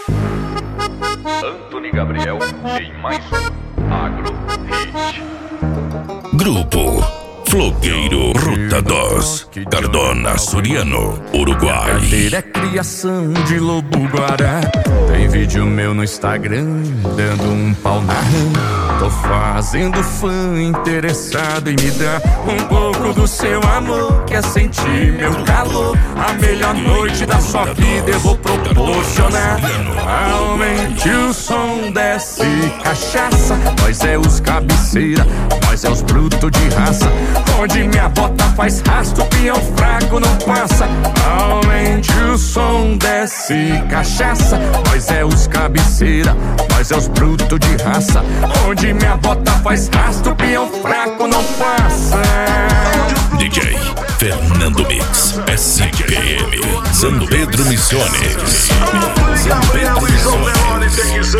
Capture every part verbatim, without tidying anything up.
Antony Gabriel em mais um Agro Hit. Grupo Flogueiro Ruta dois, Cardona, Soriano, Uruguai. Cadeira é criação de lobo guará. Tem vídeo meu no Instagram dando um pau na rã. Tô fazendo fã interessado em me dar um pouco do seu amor. Quer sentir meu calor? A melhor noite da sua vida eu vou proporcionar. Aumente o som, desce cachaça. Nós é os cabeceira, nós é os brutos de raça. Onde minha bota faz rastro, peão fraco não passa. Aumente o som, desce cachaça. Nós é os cabeceira, nós é os brutos de raça. Onde minha bota faz rastro, peão fraco não passa. D J Fernando Mix, S P M, São Pedro Missões. São Pedro Missões.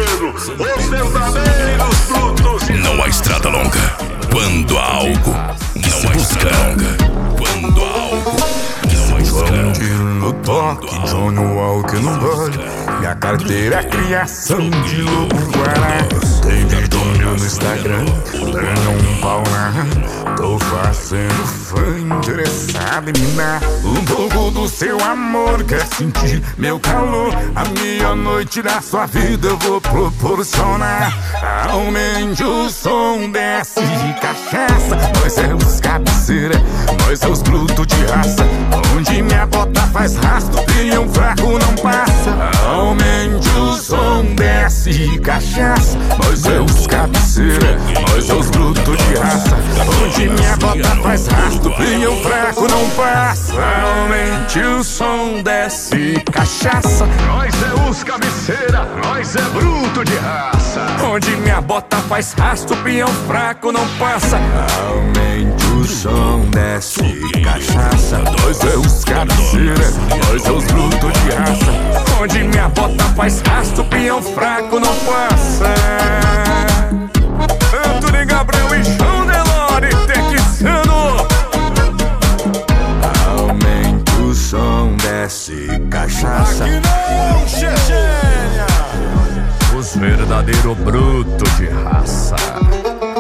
Não há estrada longa quando há algo que se busca. Quando há algo que se busca. No toque, Johnny Walker no baile. Minha carteira é criação de lobo guará. Tem vídeo meu no Instagram dando um pau na rã. Tô fazendo fã interessado em me dar um pouco do seu amor. Quer sentir meu calor? A melhor noite da sua vida eu vou proporcionar. Aumente o som, desce cachaça. Nós é os cabeceira, nós é os brutos de raça. Onde minha bota faz rastro, peão fraco não passa. Aumente o som, desce cachaça. Nós é os cabeceira, nós é os brutos de raça. Onde minha bota faz rastro, peão fraco não passa. Aumente o som, desce cachaça. Nós é os cabeceira, nós é bruto de raça. Onde minha bota faz rastro, peão fraco não passa. Aumente o som, desce cachaça. Nós é os cabeceira, nós é os brutos de raça. Onde minha bota faz rastro, peão fraco não passa. Antony Gabriel e João Delore, Texano. Aumente o som, desce cachaça. Aqui não, Chechênia. Os verdadeiros brutos de raça.